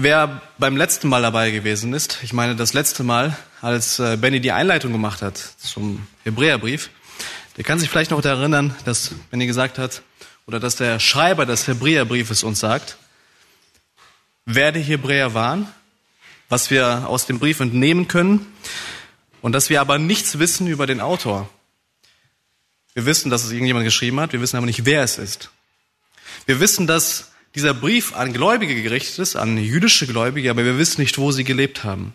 Wer beim letzten Mal dabei gewesen ist, ich meine das letzte Mal, als Benny die Einleitung gemacht hat zum Hebräerbrief, der kann sich vielleicht noch daran erinnern, dass Benny gesagt hat, oder dass der Schreiber des Hebräerbriefes uns sagt, wer die Hebräer waren, was wir aus dem Brief entnehmen können und dass wir aber nichts wissen über den Autor. Wir wissen, dass es irgendjemand geschrieben hat, wir wissen aber nicht, wer es ist. Wir wissen, dass dieser Brief an Gläubige gerichtet ist, an jüdische Gläubige, aber wir wissen nicht, wo sie gelebt haben.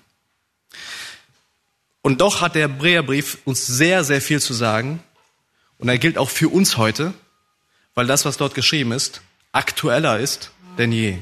Und doch hat der Hebräerbrief uns sehr, sehr viel zu sagen. Und er gilt auch für uns heute, weil das, was dort geschrieben ist, aktueller ist denn je.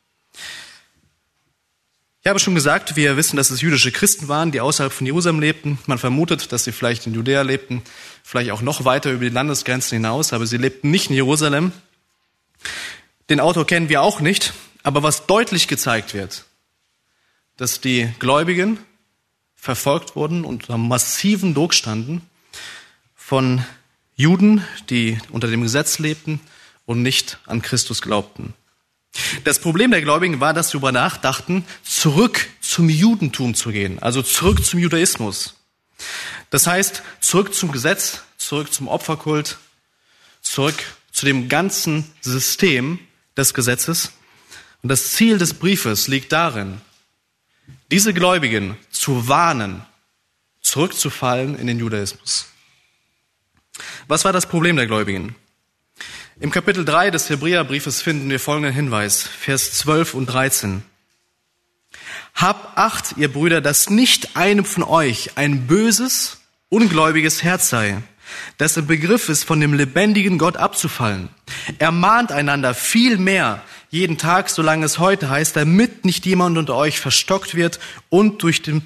Ich habe schon gesagt, wir wissen, dass es jüdische Christen waren, die außerhalb von Jerusalem lebten. Man vermutet, dass sie vielleicht in Judäa lebten, vielleicht auch noch weiter über die Landesgrenzen hinaus, aber sie lebten nicht in Jerusalem. Den Autor kennen wir auch nicht, aber was deutlich gezeigt wird, dass die Gläubigen verfolgt wurden und unter massiven Druck standen von Juden, die unter dem Gesetz lebten und nicht an Christus glaubten. Das Problem der Gläubigen war, dass sie darüber nachdachten, zurück zum Judentum zu gehen, also zurück zum Judaismus. Das heißt, zurück zum Gesetz, zurück zum Opferkult, zurück zu dem ganzen System des Gesetzes. Und das Ziel des Briefes liegt darin, diese Gläubigen zu warnen, zurückzufallen in den Judaismus. Was war das Problem der Gläubigen? Im Kapitel 3 des Hebräerbriefes finden wir folgenden Hinweis, Vers 12 und 13. Habt Acht, ihr Brüder, dass nicht einem von euch ein böses, ungläubiges Herz sei, das im Begriff ist, von dem lebendigen Gott abzufallen. Ermahnt einander viel mehr jeden Tag, solange es heute heißt, damit nicht jemand unter euch verstockt wird und durch den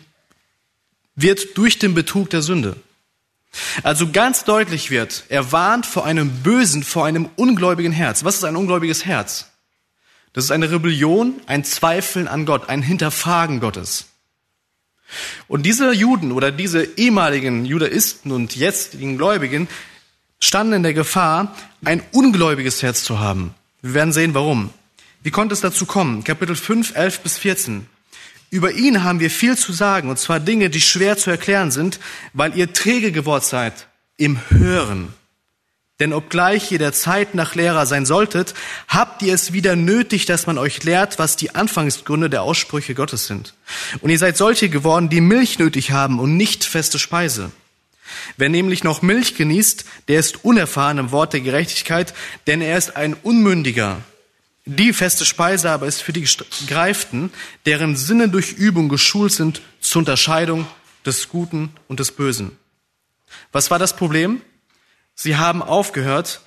Betrug der Sünde. Also ganz deutlich wird, er warnt vor einem bösen, vor einem ungläubigen Herz. Was ist ein ungläubiges Herz? Das ist eine Rebellion, ein Zweifeln an Gott, ein Hinterfragen Gottes. Und diese Juden oder diese ehemaligen Judaisten und jetzigen Gläubigen standen in der Gefahr, ein ungläubiges Herz zu haben. Wir werden sehen, warum. Wie konnte es dazu kommen? Kapitel 5, 11 bis 14. Über ihn haben wir viel zu sagen, und zwar Dinge, die schwer zu erklären sind, weil ihr träge geworden seid im Hören. Denn obgleich ihr der Zeit nach Lehrer sein solltet, habt ihr es wieder nötig, dass man euch lehrt, was die Anfangsgründe der Aussprüche Gottes sind. Und ihr seid solche geworden, die Milch nötig haben und nicht feste Speise. Wer nämlich noch Milch genießt, der ist unerfahren im Wort der Gerechtigkeit, denn er ist ein Unmündiger. Die feste Speise aber ist für die Gereiften, deren Sinne durch Übung geschult sind zur Unterscheidung des Guten und des Bösen. Was war das Problem? Sie haben aufgehört,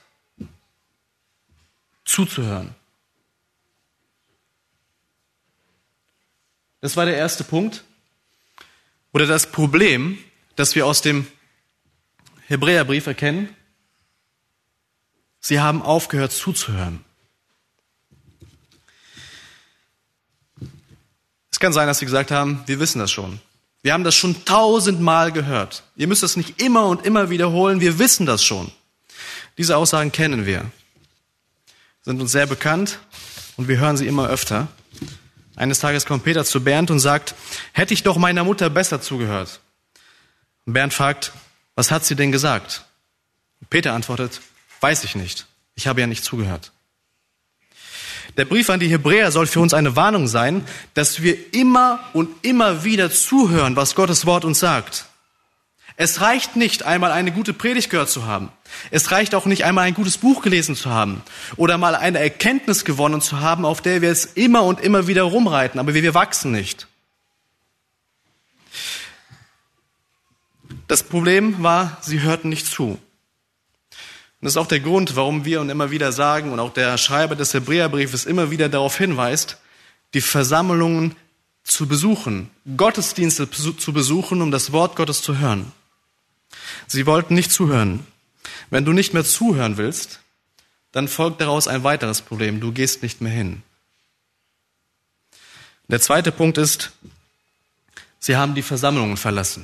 zuzuhören. Das war der erste Punkt. Oder das Problem, das wir aus dem Hebräerbrief erkennen. Sie haben aufgehört, zuzuhören. Es kann sein, dass sie gesagt haben, wir wissen das schon. Wir haben das schon 1000-mal gehört. Ihr müsst es nicht immer und immer wiederholen, wir wissen das schon. Diese Aussagen kennen wir, sind uns sehr bekannt und wir hören sie immer öfter. Eines Tages kommt Peter zu Bernd und sagt, hätte ich doch meiner Mutter besser zugehört. Und Bernd fragt, was hat sie denn gesagt? Und Peter antwortet, weiß ich nicht, ich habe ja nicht zugehört. Der Brief an die Hebräer soll für uns eine Warnung sein, dass wir immer und immer wieder zuhören, was Gottes Wort uns sagt. Es reicht nicht, einmal eine gute Predigt gehört zu haben. Es reicht auch nicht, einmal ein gutes Buch gelesen zu haben oder mal eine Erkenntnis gewonnen zu haben, auf der wir es immer und immer wieder rumreiten, aber wir wachsen nicht. Das Problem war, sie hörten nicht zu. Und das ist auch der Grund, warum wir und immer wieder sagen, und auch der Schreiber des Hebräerbriefes immer wieder darauf hinweist, die Versammlungen zu besuchen, Gottesdienste zu besuchen, um das Wort Gottes zu hören. Sie wollten nicht zuhören. Wenn du nicht mehr zuhören willst, dann folgt daraus ein weiteres Problem. Du gehst nicht mehr hin. Der zweite Punkt ist, sie haben die Versammlungen verlassen.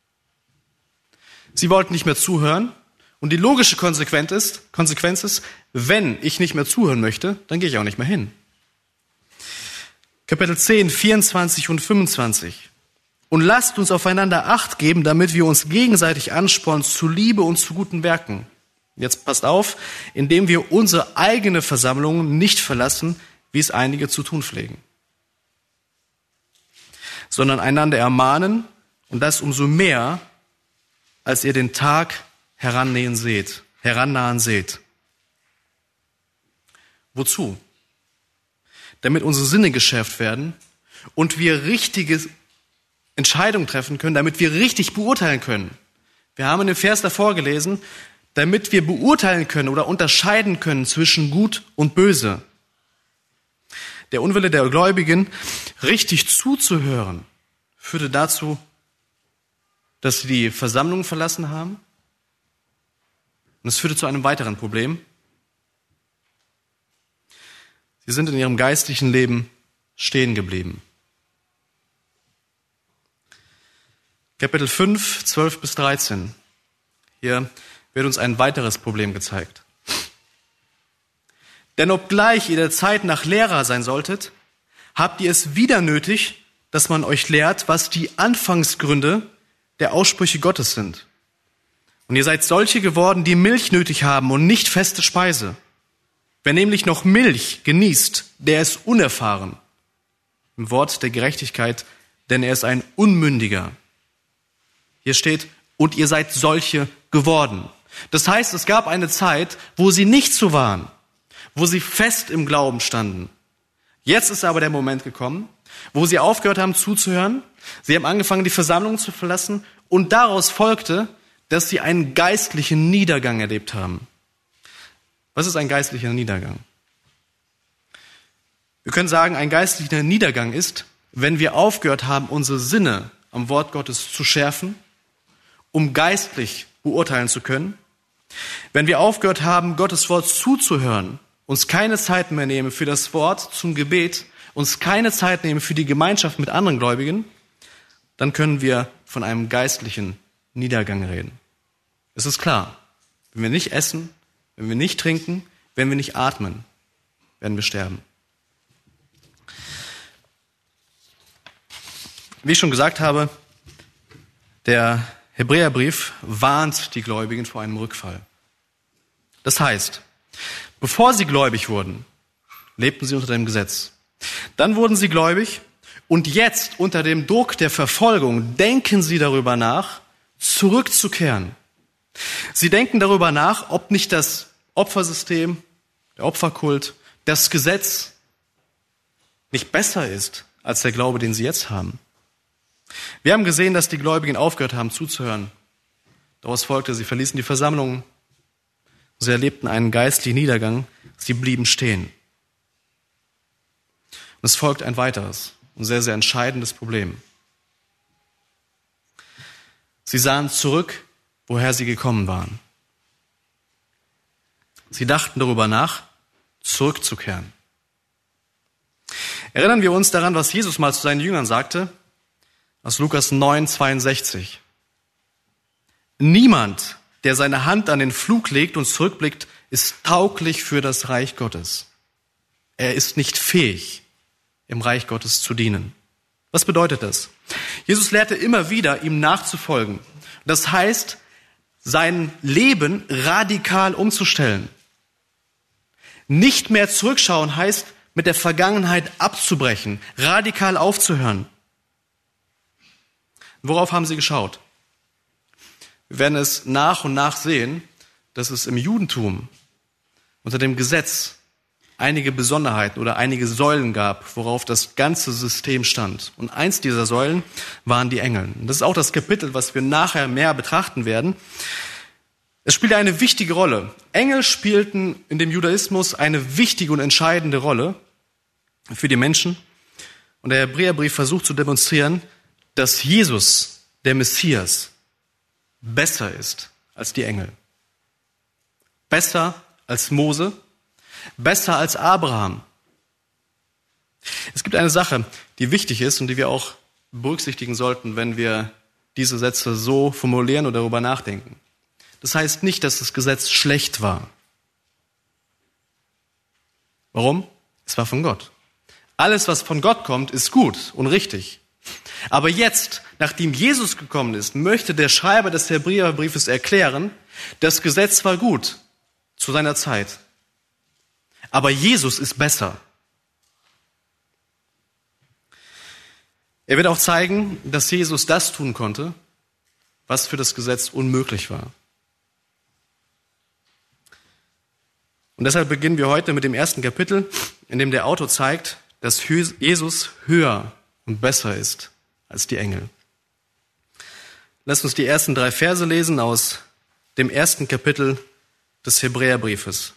Sie wollten nicht mehr zuhören. Und die logische Konsequenz ist, wenn ich nicht mehr zuhören möchte, dann gehe ich auch nicht mehr hin. Kapitel 10, 24 und 25. Und lasst uns aufeinander Acht geben, damit wir uns gegenseitig anspornen zu Liebe und zu guten Werken. Jetzt passt auf, indem wir unsere eigene Versammlung nicht verlassen, wie es einige zu tun pflegen, sondern einander ermahnen, und das umso mehr, als ihr den Tag herannahen seht. Wozu? Damit unsere Sinne geschärft werden und wir richtige Entscheidungen treffen können, damit wir richtig beurteilen können. Wir haben in dem Vers davor gelesen, damit wir beurteilen können oder unterscheiden können zwischen Gut und Böse. Der Unwille der Gläubigen, richtig zuzuhören, führte dazu, dass sie die Versammlung verlassen haben. Und es führte zu einem weiteren Problem. Sie sind in ihrem geistlichen Leben stehen geblieben. Kapitel 5, 12 bis 13. Hier wird uns ein weiteres Problem gezeigt. Denn obgleich ihr der Zeit nach Lehrer sein solltet, habt ihr es wieder nötig, dass man euch lehrt, was die Anfangsgründe der Aussprüche Gottes sind. Und ihr seid solche geworden, die Milch nötig haben und nicht feste Speise. Wer nämlich noch Milch genießt, der ist unerfahren im Wort der Gerechtigkeit, denn er ist ein Unmündiger. Hier steht, und ihr seid solche geworden. Das heißt, es gab eine Zeit, wo sie nicht so waren, wo sie fest im Glauben standen. Jetzt ist aber der Moment gekommen, wo sie aufgehört haben zuzuhören. Sie haben angefangen, die Versammlung zu verlassen, und daraus folgte, dass sie einen geistlichen Niedergang erlebt haben. Was ist ein geistlicher Niedergang? Wir können sagen, ein geistlicher Niedergang ist, wenn wir aufgehört haben, unsere Sinne am Wort Gottes zu schärfen, um geistlich beurteilen zu können. Wenn wir aufgehört haben, Gottes Wort zuzuhören, uns keine Zeit mehr nehmen für das Wort zum Gebet, uns keine Zeit nehmen für die Gemeinschaft mit anderen Gläubigen, dann können wir von einem geistlichen Niedergang reden. Es ist klar, wenn wir nicht essen, wenn wir nicht trinken, wenn wir nicht atmen, werden wir sterben. Wie ich schon gesagt habe, der Hebräerbrief warnt die Gläubigen vor einem Rückfall. Das heißt, bevor sie gläubig wurden, lebten sie unter dem Gesetz. Dann wurden sie gläubig und jetzt unter dem Druck der Verfolgung denken sie darüber nach, zurückzukehren. Sie denken darüber nach, ob nicht das Opfersystem, der Opferkult, das Gesetz nicht besser ist als der Glaube, den sie jetzt haben. Wir haben gesehen, dass die Gläubigen aufgehört haben zuzuhören. Daraus folgte, sie verließen die Versammlung. Sie erlebten einen geistlichen Niedergang. Sie blieben stehen. Und es folgt ein weiteres und sehr, sehr entscheidendes Problem. Sie sahen zurück, woher sie gekommen waren. Sie dachten darüber nach, zurückzukehren. Erinnern wir uns daran, was Jesus mal zu seinen Jüngern sagte, aus Lukas 9, 62. Niemand, der seine Hand an den Pflug legt und zurückblickt, ist tauglich für das Reich Gottes. Er ist nicht fähig, im Reich Gottes zu dienen. Was bedeutet das? Jesus lehrte immer wieder, ihm nachzufolgen. Das heißt, sein Leben radikal umzustellen. Nicht mehr zurückschauen heißt, mit der Vergangenheit abzubrechen, radikal aufzuhören. Worauf haben sie geschaut? Wir werden es nach und nach sehen, dass es im Judentum unter dem Gesetz einige Besonderheiten oder einige Säulen gab, worauf das ganze System stand. Und eins dieser Säulen waren die Engel. Und das ist auch das Kapitel, was wir nachher mehr betrachten werden. Es spielte eine wichtige Rolle. Engel spielten in dem Judaismus eine wichtige und entscheidende Rolle für die Menschen. Und der Hebräerbrief versucht zu demonstrieren, dass Jesus, der Messias, besser ist als die Engel. Besser als Mose, besser als Abraham. Es gibt eine Sache, die wichtig ist und die wir auch berücksichtigen sollten, wenn wir diese Sätze so formulieren oder darüber nachdenken. Das heißt nicht, dass das Gesetz schlecht war. Warum? Es war von Gott. Alles, was von Gott kommt, ist gut und richtig. Aber jetzt, nachdem Jesus gekommen ist, möchte der Schreiber des Hebräerbriefes erklären, das Gesetz war gut zu seiner Zeit. Aber Jesus ist besser. Er wird auch zeigen, dass Jesus das tun konnte, was für das Gesetz unmöglich war. Und deshalb beginnen wir heute mit dem ersten Kapitel, in dem der Autor zeigt, dass Jesus höher und besser ist als die Engel. Lasst uns die ersten 3 Verse lesen aus dem ersten Kapitel des Hebräerbriefes.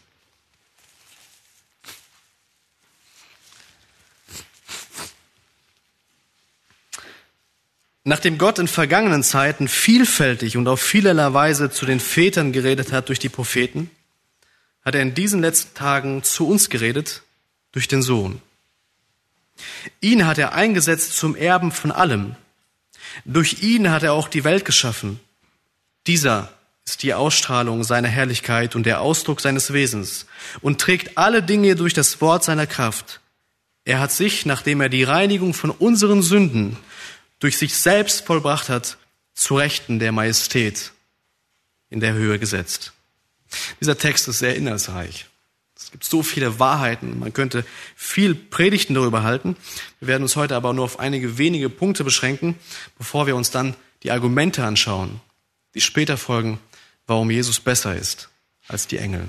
Nachdem Gott in vergangenen Zeiten vielfältig und auf vielerlei Weise zu den Vätern geredet hat durch die Propheten, hat er in diesen letzten Tagen zu uns geredet durch den Sohn. Ihn hat er eingesetzt zum Erben von allem. Durch ihn hat er auch die Welt geschaffen. Dieser ist die Ausstrahlung seiner Herrlichkeit und der Ausdruck seines Wesens und trägt alle Dinge durch das Wort seiner Kraft. Er hat sich, nachdem er die Reinigung von unseren Sünden durch sich selbst vollbracht hat, zu Rechten der Majestät in der Höhe gesetzt. Dieser Text ist sehr inhaltsreich. Es gibt so viele Wahrheiten, man könnte viel Predigten darüber halten. Wir werden uns heute aber nur auf einige wenige Punkte beschränken, bevor wir uns dann die Argumente anschauen, die später folgen, warum Jesus besser ist als die Engel.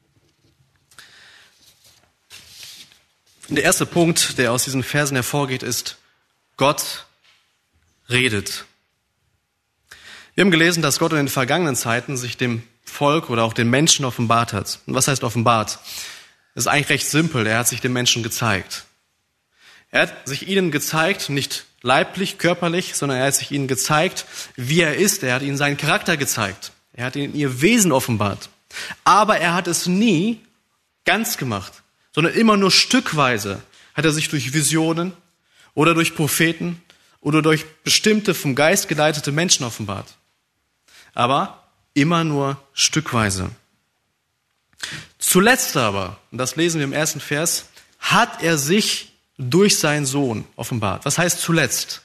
Der erste Punkt, der aus diesen Versen hervorgeht, ist: Gott redet. Wir haben gelesen, dass Gott in den vergangenen Zeiten sich dem Volk oder auch den Menschen offenbart hat. Und was heißt offenbart? Das ist eigentlich recht simpel. Er hat sich den Menschen gezeigt. Er hat sich ihnen gezeigt, nicht leiblich, körperlich, sondern er hat sich ihnen gezeigt, wie er ist. Er hat ihnen seinen Charakter gezeigt. Er hat ihnen ihr Wesen offenbart. Aber er hat es nie ganz gemacht, sondern immer nur stückweise hat er sich durch Visionen oder durch Propheten oder durch bestimmte vom Geist geleitete Menschen offenbart. Aber immer nur stückweise. Zuletzt aber, und das lesen wir im ersten Vers, hat er sich durch seinen Sohn offenbart. Was heißt zuletzt?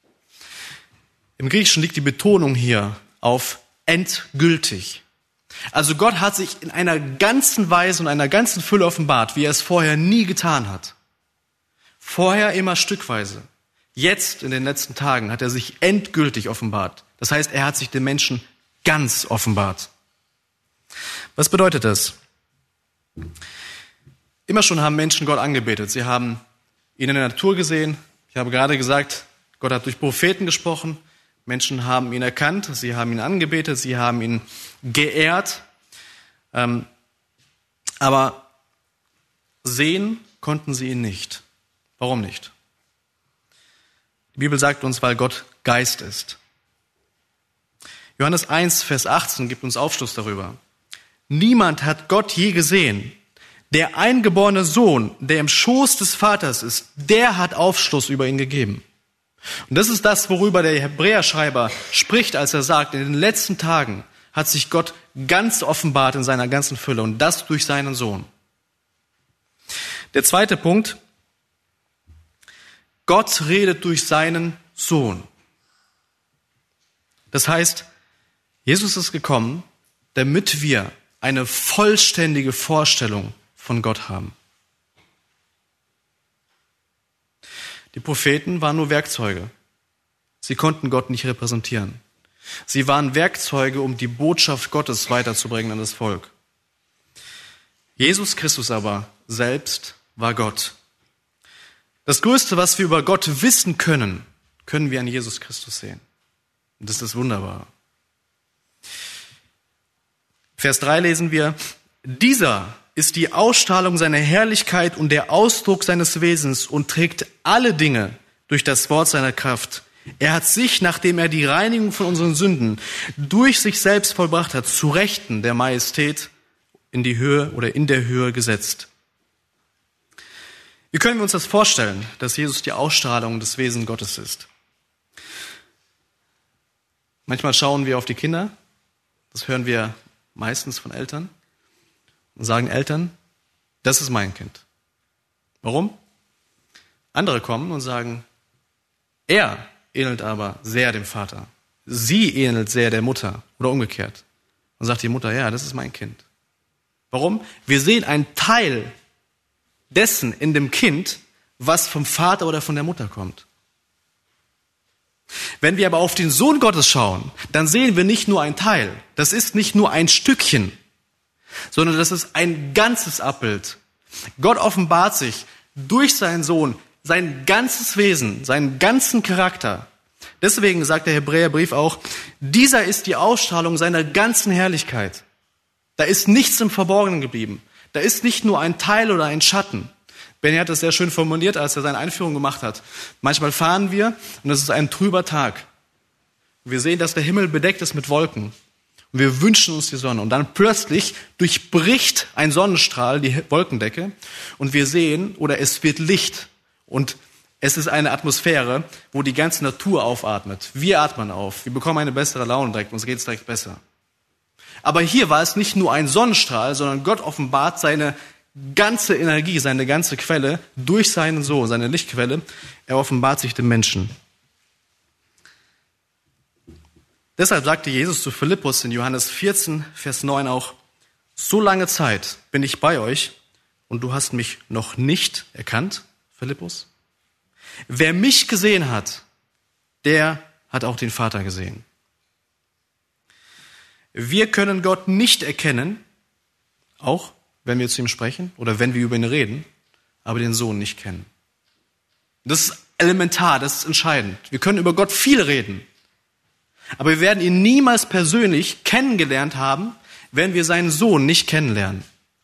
Im Griechischen liegt die Betonung hier auf endgültig. Also Gott hat sich in einer ganzen Weise und einer ganzen Fülle offenbart, wie er es vorher nie getan hat. Vorher immer stückweise. Jetzt, in den letzten Tagen, hat er sich endgültig offenbart. Das heißt, er hat sich den Menschen ganz offenbart. Was bedeutet das? Immer schon haben Menschen Gott angebetet. Sie haben ihn in der Natur gesehen. Ich habe gerade gesagt, Gott hat durch Propheten gesprochen. Menschen haben ihn erkannt, sie haben ihn angebetet, sie haben ihn geehrt. Aber sehen konnten sie ihn nicht. Warum nicht? Die Bibel sagt uns, weil Gott Geist ist. Johannes 1, Vers 18 gibt uns Aufschluss darüber. Niemand hat Gott je gesehen. Der eingeborene Sohn, der im Schoß des Vaters ist, der hat Aufschluss über ihn gegeben. Und das ist das, worüber der Hebräerschreiber spricht, als er sagt, in den letzten Tagen hat sich Gott ganz offenbart in seiner ganzen Fülle und das durch seinen Sohn. Der zweite Punkt: Gott redet durch seinen Sohn. Das heißt, Jesus ist gekommen, damit wir eine vollständige Vorstellung von Gott haben. Die Propheten waren nur Werkzeuge. Sie konnten Gott nicht repräsentieren. Sie waren Werkzeuge, um die Botschaft Gottes weiterzubringen an das Volk. Jesus Christus aber selbst war Gott. Das Größte, was wir über Gott wissen können, können wir an Jesus Christus sehen. Und das ist wunderbar. Vers 3 lesen wir: Dieser ist die Ausstrahlung seiner Herrlichkeit und der Ausdruck seines Wesens und trägt alle Dinge durch das Wort seiner Kraft. Er hat sich, nachdem er die Reinigung von unseren Sünden durch sich selbst vollbracht hat, zu Rechten der Majestät in die Höhe oder in der Höhe gesetzt. Wie können wir uns das vorstellen, dass Jesus die Ausstrahlung des Wesens Gottes ist? Manchmal schauen wir auf die Kinder, das hören wir meistens von Eltern, und sagen Eltern, das ist mein Kind. Warum? Andere kommen und sagen, er ähnelt aber sehr dem Vater. Sie ähnelt sehr der Mutter oder umgekehrt. Und sagt die Mutter, ja, das ist mein Kind. Warum? Wir sehen einen Teil dessen in dem Kind, was vom Vater oder von der Mutter kommt. Wenn wir aber auf den Sohn Gottes schauen, dann sehen wir nicht nur ein Teil. Das ist nicht nur ein Stückchen, sondern das ist ein ganzes Abbild. Gott offenbart sich durch seinen Sohn, sein ganzes Wesen, seinen ganzen Charakter. Deswegen sagt der Hebräerbrief auch, dieser ist die Ausstrahlung seiner ganzen Herrlichkeit. Da ist nichts im Verborgenen geblieben. Da ist nicht nur ein Teil oder ein Schatten. Benny hat das sehr schön formuliert, als er seine Einführung gemacht hat. Manchmal fahren wir und es ist ein trüber Tag. Wir sehen, dass der Himmel bedeckt ist mit Wolken. Und wir wünschen uns die Sonne. Und dann plötzlich durchbricht ein Sonnenstrahl die Wolkendecke und wir sehen, oder es wird Licht. Und es ist eine Atmosphäre, wo die ganze Natur aufatmet. Wir atmen auf. Wir bekommen eine bessere Laune direkt. Uns geht es direkt besser. Aber hier war es nicht nur ein Sonnenstrahl, sondern Gott offenbart seine ganze Energie, seine ganze Quelle durch seinen Sohn, seine Lichtquelle. Er offenbart sich dem Menschen. Deshalb sagte Jesus zu Philippus in Johannes 14, Vers 9 auch, so lange Zeit bin ich bei euch und du hast mich noch nicht erkannt, Philippus. Wer mich gesehen hat, der hat auch den Vater gesehen. Wir können Gott nicht erkennen, auch wenn wir zu ihm sprechen oder wenn wir über ihn reden, aber den Sohn nicht kennen. Das ist elementar, das ist entscheidend. Wir können über Gott viel reden, aber wir werden ihn niemals persönlich kennengelernt haben, wenn wir seinen Sohn nicht kennenlernen.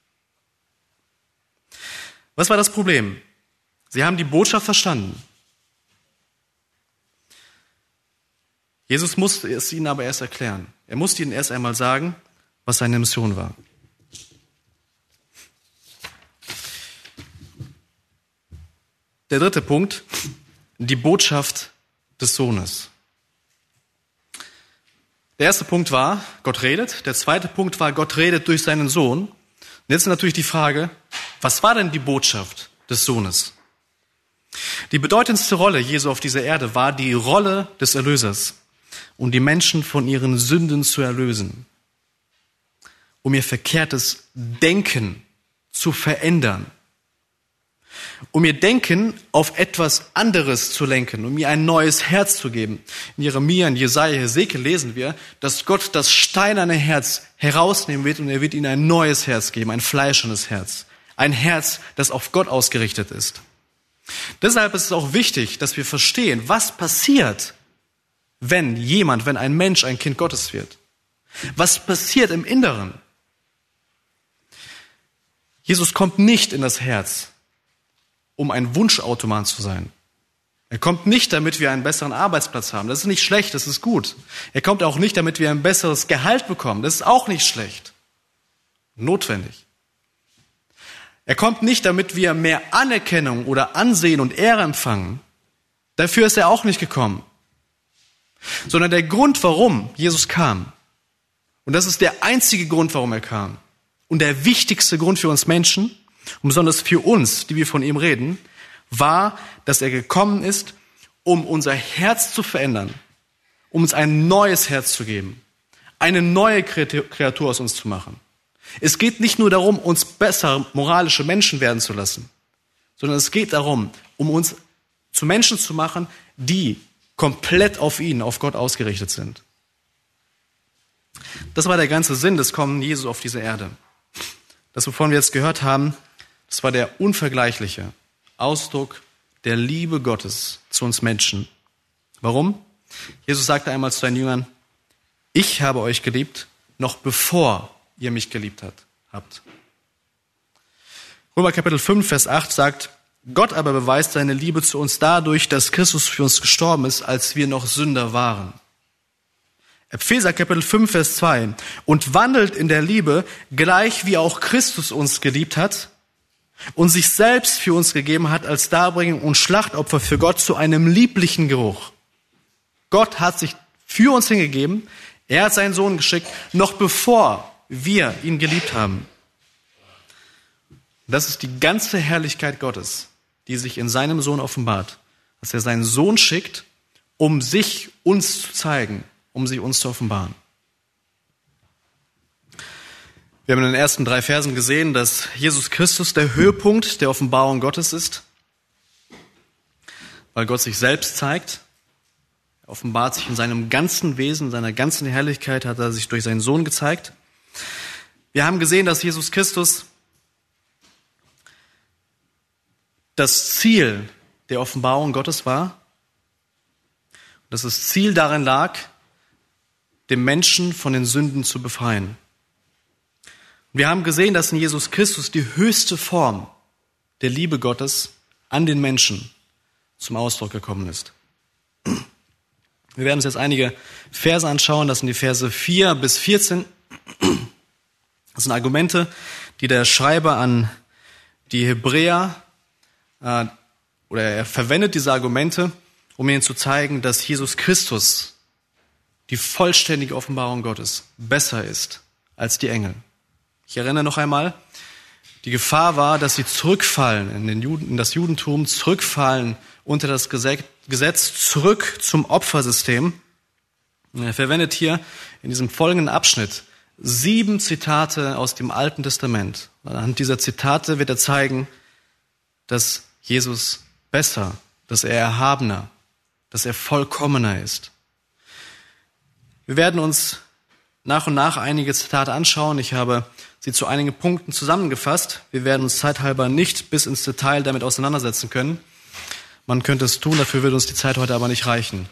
Was war das Problem? Sie haben die Botschaft verstanden. Jesus musste es ihnen aber erst erklären. Er musste ihnen erst einmal sagen, was seine Mission war. Der dritte Punkt, die Botschaft des Sohnes. Der erste Punkt war, Gott redet. Der zweite Punkt war, Gott redet durch seinen Sohn. Und jetzt ist natürlich die Frage, was war denn die Botschaft des Sohnes? Die bedeutendste Rolle Jesu auf dieser Erde war die Rolle des Erlösers, um die Menschen von ihren Sünden zu erlösen, um ihr verkehrtes Denken zu verändern, um ihr Denken auf etwas anderes zu lenken, um ihr ein neues Herz zu geben. In Jeremia, in Jesaja, Hesekiel lesen wir, dass Gott das steinerne Herz herausnehmen wird und er wird ihnen ein neues Herz geben, ein fleischernes Herz. Ein Herz, das auf Gott ausgerichtet ist. Deshalb ist es auch wichtig, dass wir verstehen, was passiert, wenn ein Mensch ein Kind Gottes wird. Was passiert im Inneren? Jesus kommt nicht in das Herz, um ein Wunschautomat zu sein. Er kommt nicht, damit wir einen besseren Arbeitsplatz haben. Das ist nicht schlecht, das ist gut. Er kommt auch nicht, damit wir ein besseres Gehalt bekommen. Das ist auch nicht schlecht. Notwendig. Er kommt nicht, damit wir mehr Anerkennung oder Ansehen und Ehre empfangen. Dafür ist er auch nicht gekommen. Sondern der Grund, warum Jesus kam, und das ist der einzige Grund, warum er kam, und der wichtigste Grund für uns Menschen, und besonders für uns, die wir von ihm reden, war, dass er gekommen ist, um unser Herz zu verändern, um uns ein neues Herz zu geben, eine neue Kreatur aus uns zu machen. Es geht nicht nur darum, uns besser moralische Menschen werden zu lassen, sondern es geht darum, um uns zu Menschen zu machen, die komplett auf ihn, auf Gott ausgerichtet sind. Das war der ganze Sinn des Kommen Jesu auf diese Erde. Das, wovon wir jetzt gehört haben, das war der unvergleichliche Ausdruck der Liebe Gottes zu uns Menschen. Warum? Jesus sagte einmal zu seinen Jüngern, ich habe euch geliebt, noch bevor ihr mich geliebt habt. Römer Kapitel 5, Vers 8 sagt, Gott aber beweist seine Liebe zu uns dadurch, dass Christus für uns gestorben ist, als wir noch Sünder waren. Epheser Kapitel 5, Vers 2, und wandelt in der Liebe, gleich wie auch Christus uns geliebt hat und sich selbst für uns gegeben hat als Darbringung und Schlachtopfer für Gott zu einem lieblichen Geruch. Gott hat sich für uns hingegeben, er hat seinen Sohn geschickt, noch bevor wir ihn geliebt haben. Das ist die ganze Herrlichkeit Gottes, die sich in seinem Sohn offenbart. Dass er seinen Sohn schickt, um sich uns zu zeigen, um sich uns zu offenbaren. Wir haben in den ersten 3 Versen gesehen, dass Jesus Christus der Höhepunkt der Offenbarung Gottes ist, weil Gott sich selbst zeigt. Er offenbart sich in seinem ganzen Wesen, in seiner ganzen Herrlichkeit hat er sich durch seinen Sohn gezeigt. Wir haben gesehen, dass Jesus Christus das Ziel der Offenbarung Gottes war, dass das Ziel darin lag, den Menschen von den Sünden zu befreien. Wir haben gesehen, dass in Jesus Christus die höchste Form der Liebe Gottes an den Menschen zum Ausdruck gekommen ist. Wir werden uns jetzt einige Verse anschauen, das sind die Verse 4 bis 14. Das sind Argumente, die der Schreiber an die Hebräer, oder er verwendet diese Argumente, um ihnen zu zeigen, dass Jesus Christus, die vollständige Offenbarung Gottes, besser ist als die Engel. Ich erinnere noch einmal, die Gefahr war, dass sie zurückfallen in das Judentum, zurückfallen unter das Gesetz, zurück zum Opfersystem. Er verwendet hier in diesem folgenden Abschnitt 7 Zitate aus dem Alten Testament. Anhand dieser Zitate wird er zeigen, dass Jesus besser, dass er erhabener, dass er vollkommener ist. Wir werden uns nach und nach einige Zitate anschauen. Ich habe sie zu einigen Punkten zusammengefasst. Wir werden uns zeithalber nicht bis ins Detail damit auseinandersetzen können. Man könnte es tun, dafür würde uns die Zeit heute aber nicht reichen.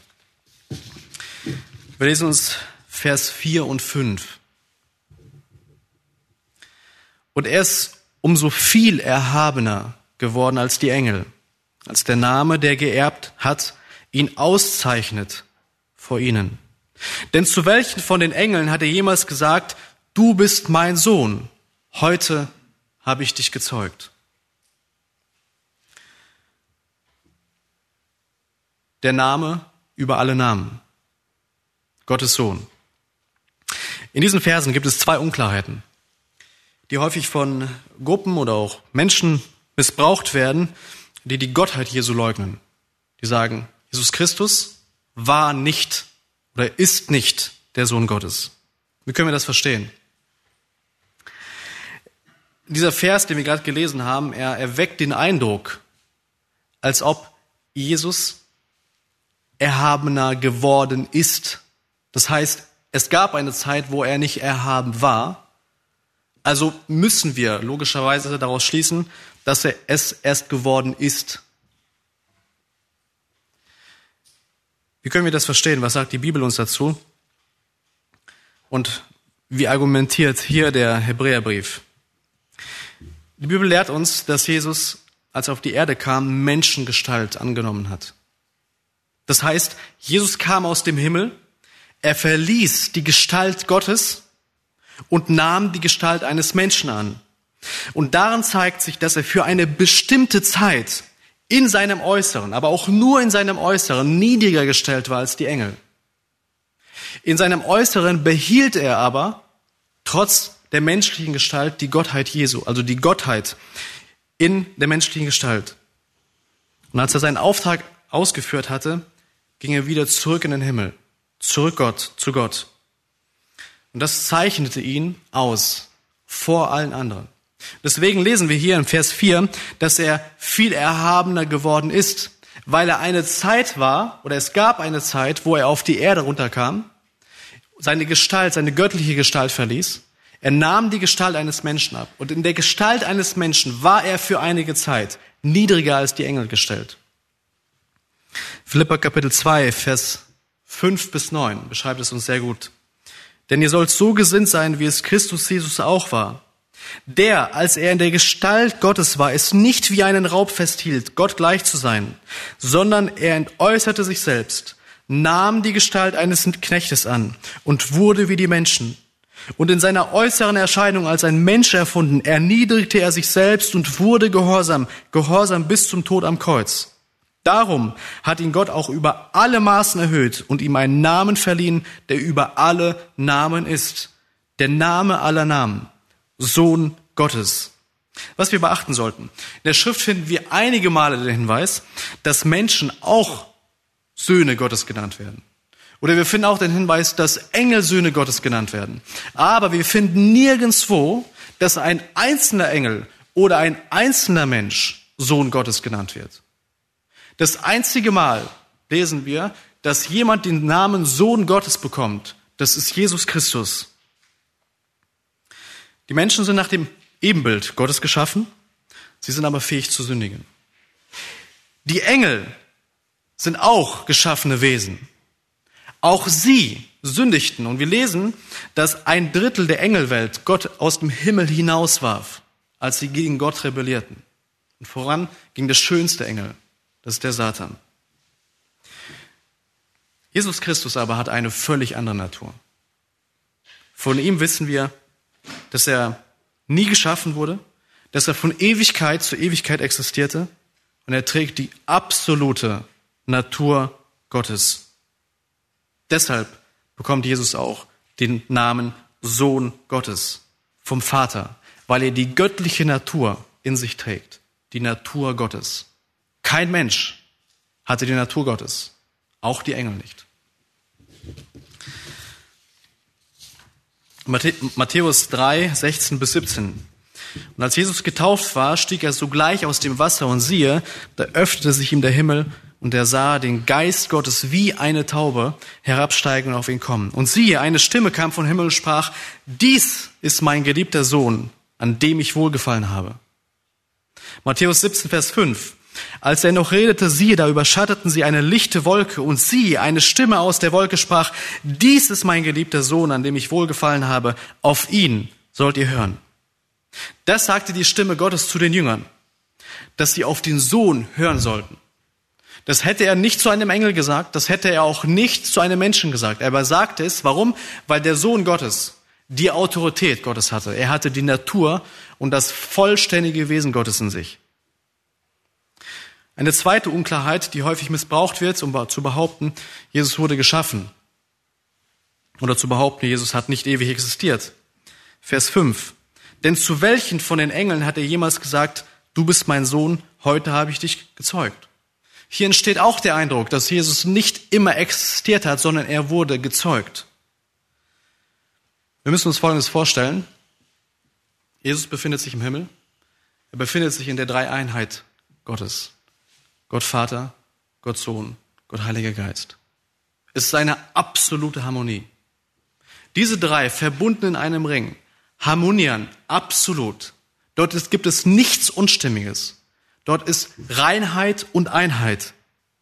Wir lesen uns Vers 4 und 5. Und er ist umso viel erhabener geworden als die Engel, als der Name, der geerbt hat, ihn auszeichnet vor ihnen. Denn zu welchen von den Engeln hat er jemals gesagt, du bist mein Sohn, heute habe ich dich gezeugt? Der Name über alle Namen, Gottes Sohn. In diesen Versen gibt es 2 Unklarheiten, die häufig von Gruppen oder auch Menschen missbraucht werden, die die Gottheit Jesu leugnen. Die sagen, Jesus Christus war nicht oder ist nicht der Sohn Gottes. Wie können wir das verstehen? Dieser Vers, den wir gerade gelesen haben, er erweckt den Eindruck, als ob Jesus erhabener geworden ist. Das heißt, es gab eine Zeit, wo er nicht erhaben war. Also müssen wir logischerweise daraus schließen, dass er es erst geworden ist. Wie können wir das verstehen? Was sagt die Bibel uns dazu? Und wie argumentiert hier der Hebräerbrief? Die Bibel lehrt uns, dass Jesus, als er auf die Erde kam, Menschengestalt angenommen hat. Das heißt, Jesus kam aus dem Himmel, er verließ die Gestalt Gottes und nahm die Gestalt eines Menschen an. Und darin zeigt sich, dass er für eine bestimmte Zeit in seinem Äußeren, aber auch nur in seinem Äußeren, niedriger gestellt war als die Engel. In seinem Äußeren behielt er aber, trotz der menschlichen Gestalt, die Gottheit Jesu, also die Gottheit in der menschlichen Gestalt. Und als er seinen Auftrag ausgeführt hatte, ging er wieder zurück in den Himmel, zurück zu Gott. Und das zeichnete ihn aus vor allen anderen. Deswegen lesen wir hier in Vers 4, dass er viel erhabener geworden ist, weil er eine Zeit war, oder es gab eine Zeit, wo er auf die Erde runterkam, seine Gestalt, seine göttliche Gestalt verließ. Er nahm die Gestalt eines Menschen ab. Und in der Gestalt eines Menschen war er für einige Zeit niedriger als die Engel gestellt. Philipper Kapitel 2, Vers 5 bis 9 beschreibt es uns sehr gut. Denn ihr sollt so gesinnt sein, wie es Christus Jesus auch war. Der, als er in der Gestalt Gottes war, es nicht wie einen Raub festhielt, Gott gleich zu sein, sondern er entäußerte sich selbst, nahm die Gestalt eines Knechtes an und wurde wie die Menschen. Und in seiner äußeren Erscheinung als ein Mensch erfunden, erniedrigte er sich selbst und wurde gehorsam bis zum Tod am Kreuz. Darum hat ihn Gott auch über alle Maßen erhöht und ihm einen Namen verliehen, der über alle Namen ist. Der Name aller Namen, Sohn Gottes. Was wir beachten sollten. In der Schrift finden wir einige Male den Hinweis, dass Menschen auch Söhne Gottes genannt werden. Oder wir finden auch den Hinweis, dass Engel Söhne Gottes genannt werden. Aber wir finden nirgendwo, dass ein einzelner Engel oder ein einzelner Mensch Sohn Gottes genannt wird. Das einzige Mal lesen wir, dass jemand den Namen Sohn Gottes bekommt. Das ist Jesus Christus. Die Menschen sind nach dem Ebenbild Gottes geschaffen. Sie sind aber fähig zu sündigen. Die Engel sind auch geschaffene Wesen. Auch sie sündigten. Und wir lesen, dass 1/3 der Engelwelt Gott aus dem Himmel hinauswarf, als sie gegen Gott rebellierten. Und voran ging der schönste Engel, das ist der Satan. Jesus Christus aber hat eine völlig andere Natur. Von ihm wissen wir, dass er nie geschaffen wurde, dass er von Ewigkeit zu Ewigkeit existierte und er trägt die absolute Natur Gottes. Deshalb bekommt Jesus auch den Namen Sohn Gottes vom Vater, weil er die göttliche Natur in sich trägt, die Natur Gottes. Kein Mensch hatte die Natur Gottes, auch die Engel nicht. Matthäus 3, 16 bis 17. Und als Jesus getauft war, stieg er sogleich aus dem Wasser und siehe, da öffnete sich ihm der Himmel und er sah den Geist Gottes wie eine Taube herabsteigen und auf ihn kommen. Und siehe, eine Stimme kam vom Himmel und sprach, dies ist mein geliebter Sohn, an dem ich wohlgefallen habe. Matthäus 17, Vers 5. Als er noch redete, siehe, da überschatteten sie eine lichte Wolke und siehe, eine Stimme aus der Wolke sprach, dies ist mein geliebter Sohn, an dem ich wohlgefallen habe, auf ihn sollt ihr hören. Das sagte die Stimme Gottes zu den Jüngern, dass sie auf den Sohn hören sollten. Das hätte er nicht zu einem Engel gesagt, das hätte er auch nicht zu einem Menschen gesagt. Er sagte es, warum? Weil der Sohn Gottes die Autorität Gottes hatte. Er hatte die Natur und das vollständige Wesen Gottes in sich. Eine zweite Unklarheit, die häufig missbraucht wird, um zu behaupten, Jesus wurde geschaffen. Oder zu behaupten, Jesus hat nicht ewig existiert. Vers 5. Denn zu welchen von den Engeln hat er jemals gesagt, du bist mein Sohn, heute habe ich dich gezeugt? Hier entsteht auch der Eindruck, dass Jesus nicht immer existiert hat, sondern er wurde gezeugt. Wir müssen uns Folgendes vorstellen. Jesus befindet sich im Himmel. Er befindet sich in der Dreieinheit Gottes. Gott Vater, Gott Sohn, Gott Heiliger Geist. Es ist eine absolute Harmonie. Diese drei, verbunden in einem Ring, harmonieren absolut. Dort gibt es nichts Unstimmiges. Dort ist Reinheit und Einheit.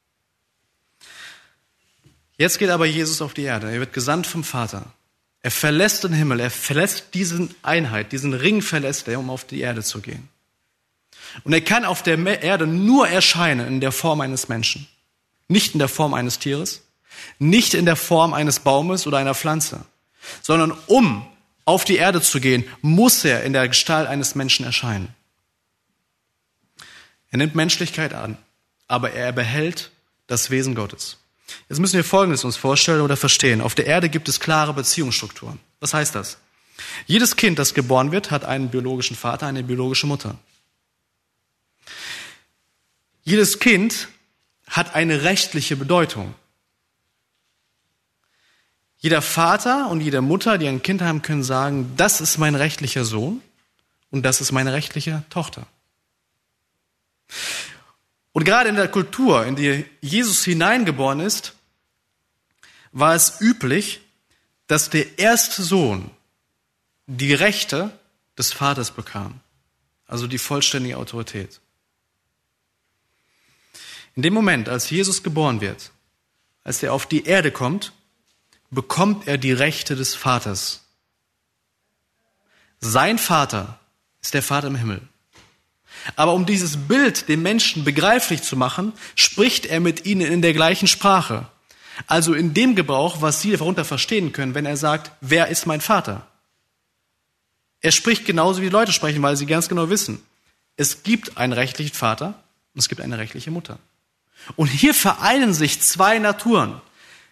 Jetzt geht aber Jesus auf die Erde. Er wird gesandt vom Vater. Er verlässt den Himmel. Er verlässt diese Einheit, diesen Ring verlässt er, um auf die Erde zu gehen. Und er kann auf der Erde nur erscheinen in der Form eines Menschen. Nicht in der Form eines Tieres, nicht in der Form eines Baumes oder einer Pflanze, sondern um auf die Erde zu gehen, muss er in der Gestalt eines Menschen erscheinen. Er nimmt Menschlichkeit an, aber er behält das Wesen Gottes. Jetzt müssen wir Folgendes uns vorstellen oder verstehen. Auf der Erde gibt es klare Beziehungsstrukturen. Was heißt das? Jedes Kind, das geboren wird, hat einen biologischen Vater, eine biologische Mutter. Jedes Kind hat eine rechtliche Bedeutung. Jeder Vater und jede Mutter, die ein Kind haben, können sagen, das ist mein rechtlicher Sohn und das ist meine rechtliche Tochter. Und gerade in der Kultur, in die Jesus hineingeboren ist, war es üblich, dass der erste Sohn die Rechte des Vaters bekam, also die vollständige Autorität. In dem Moment, als Jesus geboren wird, als er auf die Erde kommt, bekommt er die Rechte des Vaters. Sein Vater ist der Vater im Himmel. Aber um dieses Bild den Menschen begreiflich zu machen, spricht er mit ihnen in der gleichen Sprache. Also in dem Gebrauch, was sie darunter verstehen können, wenn er sagt, wer ist mein Vater? Er spricht genauso, wie die Leute sprechen, weil sie ganz genau wissen, es gibt einen rechtlichen Vater und es gibt eine rechtliche Mutter. Und hier vereinen sich zwei Naturen.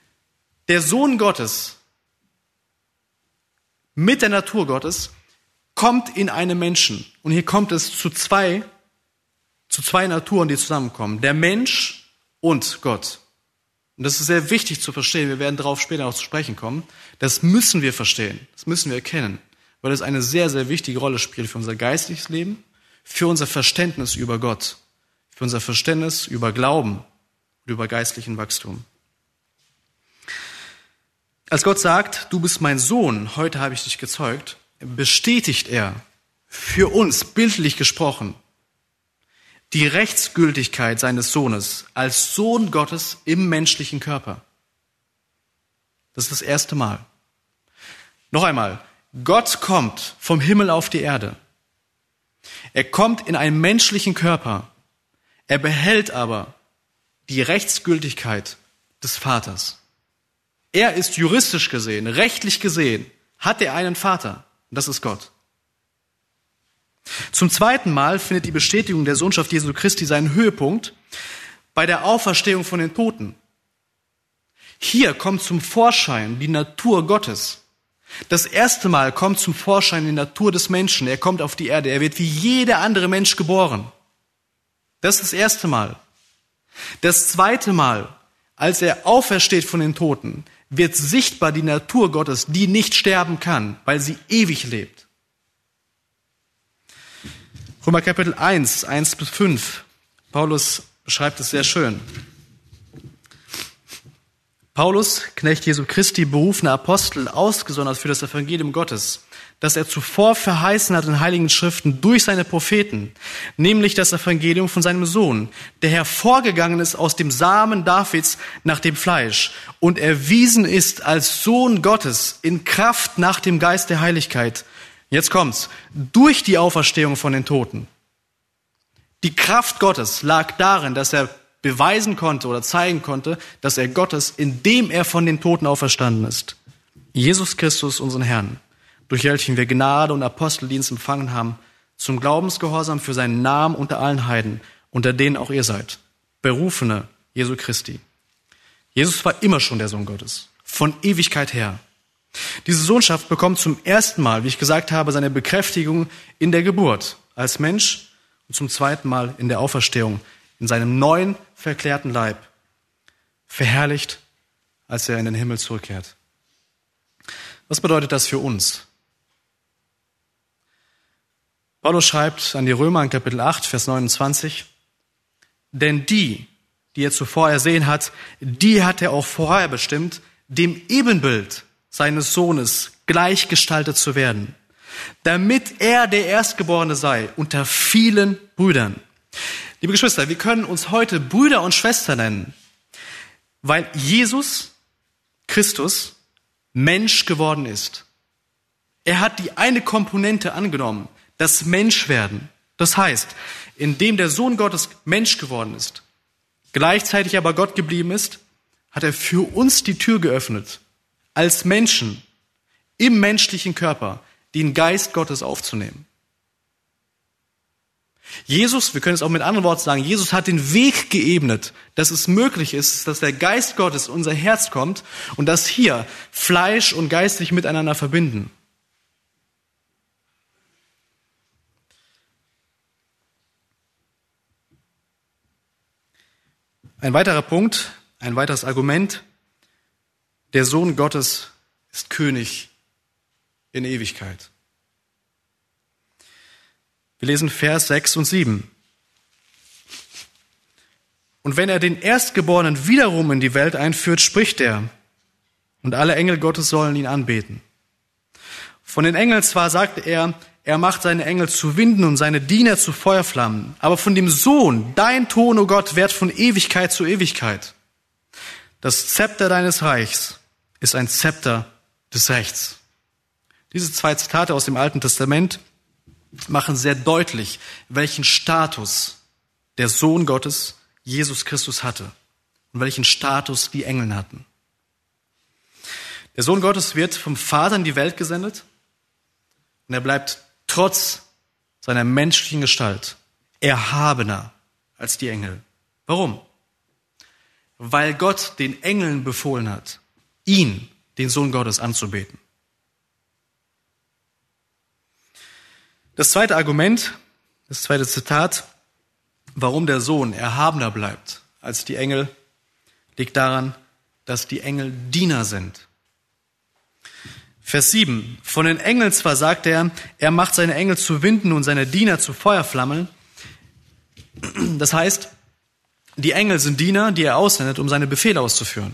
Der Sohn Gottes mit der Natur Gottes kommt in einen Menschen. Und hier kommt es zu zwei Naturen, die zusammenkommen. Der Mensch und Gott. Und das ist sehr wichtig zu verstehen. Wir werden darauf später noch zu sprechen kommen. Das müssen wir verstehen. Das müssen wir erkennen. Weil es eine sehr, sehr wichtige Rolle spielt für unser geistliches Leben, für unser Verständnis über Gott, für unser Verständnis über Glauben und über geistlichen Wachstum. Als Gott sagt, du bist mein Sohn, heute habe ich dich gezeugt, bestätigt er für uns, bildlich gesprochen, die Rechtsgültigkeit seines Sohnes als Sohn Gottes im menschlichen Körper. Das ist das erste Mal. Noch einmal, Gott kommt vom Himmel auf die Erde. Er kommt in einen menschlichen Körper. Er behält aber die Rechtsgültigkeit des Vaters. Er ist juristisch gesehen, rechtlich gesehen, hat er einen Vater. Und das ist Gott. Zum zweiten Mal findet die Bestätigung der Sohnschaft Jesu Christi seinen Höhepunkt bei der Auferstehung von den Toten. Hier kommt zum Vorschein die Natur Gottes. Das erste Mal kommt zum Vorschein die Natur des Menschen. Er kommt auf die Erde. Er wird wie jeder andere Mensch geboren. Das ist das erste Mal. Das zweite Mal, als er aufersteht von den Toten, wird sichtbar die Natur Gottes, die nicht sterben kann, weil sie ewig lebt. Römer Kapitel 1, 1-5. Paulus beschreibt es sehr schön. Paulus, Knecht Jesu Christi, berufener Apostel, ausgesondert für das Evangelium Gottes, das er zuvor verheißen hat in heiligen Schriften durch seine Propheten, nämlich das Evangelium von seinem Sohn, der hervorgegangen ist aus dem Samen Davids nach dem Fleisch und erwiesen ist als Sohn Gottes in Kraft nach dem Geist der Heiligkeit. Jetzt kommt's. Durch die Auferstehung von den Toten. Die Kraft Gottes lag darin, dass er beweisen konnte oder zeigen konnte, dass er Gott ist, indem er von den Toten auferstanden ist. Jesus Christus, unseren Herrn, durch welchen wir Gnade und Aposteldienst empfangen haben, zum Glaubensgehorsam für seinen Namen unter allen Heiden, unter denen auch ihr seid. Berufene Jesu Christi. Jesus war immer schon der Sohn Gottes, von Ewigkeit her. Diese Sohnschaft bekommt zum ersten Mal, wie ich gesagt habe, seine Bekräftigung in der Geburt als Mensch und zum zweiten Mal in der Auferstehung, in seinem neuen, verklärten Leib, verherrlicht, als er in den Himmel zurückkehrt. Was bedeutet das für uns? Paulus schreibt an die Römer in Kapitel 8, Vers 29, denn die er zuvor ersehen hat, die hat er auch vorher bestimmt, dem Ebenbild seines Sohnes gleichgestaltet zu werden, damit er der Erstgeborene sei unter vielen Brüdern. Liebe Geschwister, wir können uns heute Brüder und Schwestern nennen, weil Jesus Christus Mensch geworden ist. Er hat die eine Komponente angenommen, das Menschwerden. Das heißt, indem der Sohn Gottes Mensch geworden ist, gleichzeitig aber Gott geblieben ist, hat er für uns die Tür geöffnet, als Menschen im menschlichen Körper den Geist Gottes aufzunehmen. Jesus, wir können es auch mit anderen Worten sagen, Jesus hat den Weg geebnet, dass es möglich ist, dass der Geist Gottes in unser Herz kommt und dass hier Fleisch und Geist sich miteinander verbinden. Ein weiterer Punkt, ein weiteres Argument, der Sohn Gottes ist König in Ewigkeit. Wir lesen Vers 6 und 7. Und wenn er den Erstgeborenen wiederum in die Welt einführt, spricht er, und alle Engel Gottes sollen ihn anbeten. Von den Engeln zwar sagte er, er macht seine Engel zu Winden und seine Diener zu Feuerflammen, aber von dem Sohn, dein Thron, o Gott, währt von Ewigkeit zu Ewigkeit. Das Zepter deines Reichs ist ein Zepter des Rechts. Diese zwei Zitate aus dem Alten Testament machen sehr deutlich, welchen Status der Sohn Gottes, Jesus Christus, hatte und welchen Status die Engel hatten. Der Sohn Gottes wird vom Vater in die Welt gesendet und er bleibt trotz seiner menschlichen Gestalt erhabener als die Engel. Warum? Weil Gott den Engeln befohlen hat, ihn, den Sohn Gottes, anzubeten. Das zweite Argument, das zweite Zitat, warum der Sohn erhabener bleibt als die Engel, liegt daran, dass die Engel Diener sind. Vers 7. Von den Engeln zwar sagt er macht seine Engel zu Winden und seine Diener zu Feuerflammen. Das heißt, die Engel sind Diener, die er aussendet, um seine Befehle auszuführen.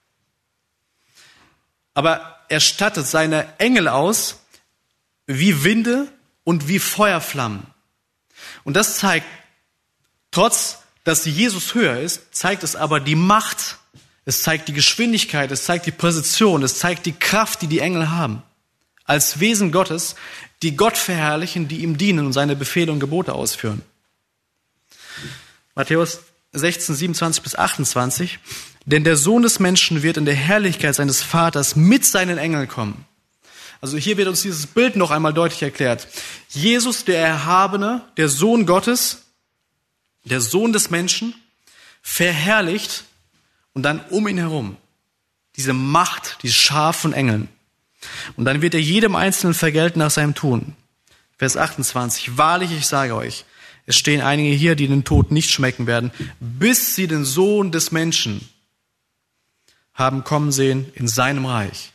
Aber er stattet seine Engel aus wie Winde und wie Feuerflammen. Und das zeigt, trotz dass Jesus höher ist, zeigt es aber die Macht, es zeigt die Geschwindigkeit, es zeigt die Präzision, es zeigt die Kraft, die die Engel haben. Als Wesen Gottes, die Gott verherrlichen, die ihm dienen und seine Befehle und Gebote ausführen. Matthäus 16, 27 bis 28. Denn der Sohn des Menschen wird in der Herrlichkeit seines Vaters mit seinen Engeln kommen. Also hier wird uns dieses Bild noch einmal deutlich erklärt. Jesus, der Erhabene, der Sohn Gottes, der Sohn des Menschen, verherrlicht und dann um ihn herum diese Macht, diese Schar von Engeln. Und dann wird er jedem Einzelnen vergelten nach seinem Tun. Vers 28. Wahrlich, ich sage euch, es stehen einige hier, die den Tod nicht schmecken werden, bis sie den Sohn des Menschen haben kommen sehen in seinem Reich.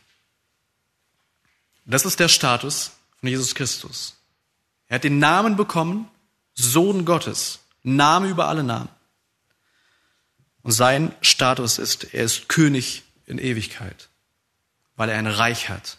Das ist der Status von Jesus Christus. Er hat den Namen bekommen, Sohn Gottes, Name über alle Namen. Und sein Status ist, er ist König in Ewigkeit, weil er ein Reich hat.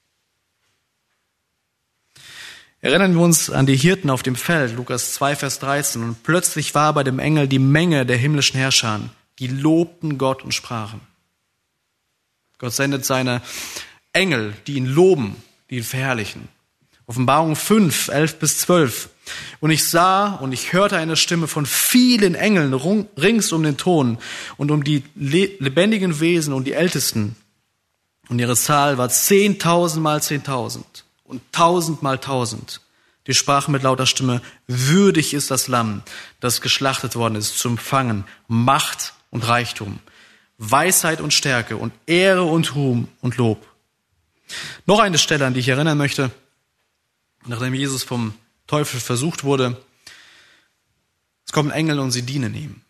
Erinnern wir uns an die Hirten auf dem Feld, Lukas 2, Vers 13. Und plötzlich war bei dem Engel die Menge der himmlischen Herrscher, die lobten Gott und sprachen. Gott sendet seine Engel, die ihn loben, die ihn verherrlichen. Offenbarung 5, 11 bis 12. Und ich sah und ich hörte eine Stimme von vielen Engeln rings um den Thron und um die lebendigen Wesen und die Ältesten. Und ihre Zahl war 10.000 mal 10.000 und 1.000 mal 1.000. Die sprachen mit lauter Stimme, würdig ist das Lamm, das geschlachtet worden ist, zu empfangen Macht und Reichtum, Weisheit und Stärke und Ehre und Ruhm und Lob. Noch eine Stelle, an die ich erinnern möchte, nachdem Jesus vom Teufel versucht wurde. Es kommen Engel und sie dienen ihm.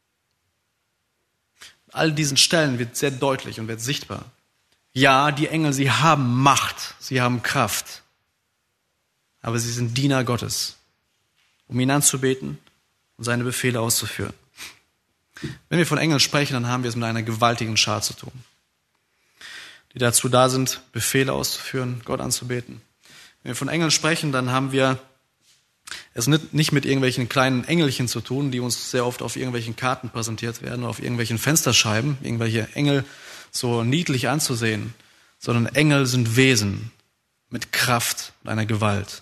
All diesen Stellen wird sehr deutlich und wird sichtbar. Ja, die Engel, sie haben Macht, sie haben Kraft, aber sie sind Diener Gottes, um ihn anzubeten und seine Befehle auszuführen. Wenn wir von Engeln sprechen, dann haben wir es mit einer gewaltigen Schar zu tun, die dazu da sind, Befehle auszuführen, Gott anzubeten. Wenn wir von Engeln sprechen, dann haben wir es nicht mit irgendwelchen kleinen Engelchen zu tun, die uns sehr oft auf irgendwelchen Karten präsentiert werden oder auf irgendwelchen Fensterscheiben, irgendwelche Engel so niedlich anzusehen, sondern Engel sind Wesen mit Kraft und einer Gewalt.